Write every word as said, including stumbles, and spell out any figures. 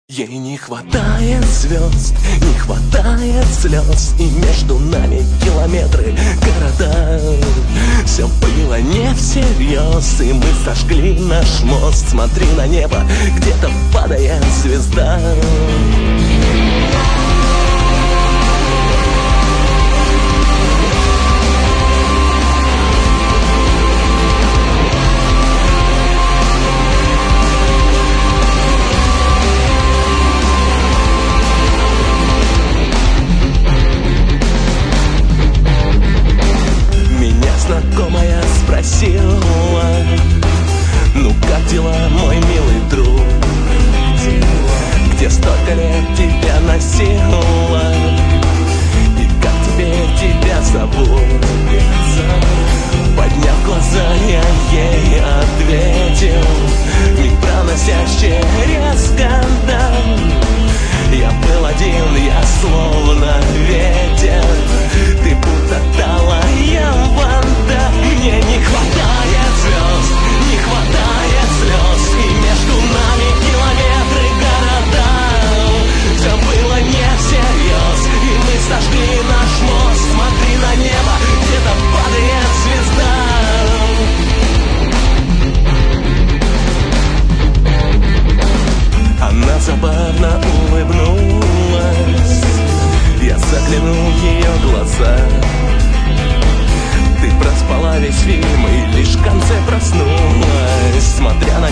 Ей не хватает звезд, не хватает слез, и между нами километры, города. Все было не всерьез, и мы сожгли наш мост. Смотри на небо, где-то падает звезда. Знакомая спросила: ну как дела, мой милый друг? Где столько лет тебя носила? И как теперь тебя зовут? Подняв глаза, я ей ответил, миг проносясь через года. Я был один, я словно ветер, ты будто талая вода. Мне не хватает звезд, не хватает слез, и между нами километры города. Все было не всерьез, и мы сожгли наш мост. Смотри на небо, где-то падает звезда. Она забавно улыбнулась, я заглянул в ее глаза. Ты проспала весь фильм и лишь в конце проснулась, смотря на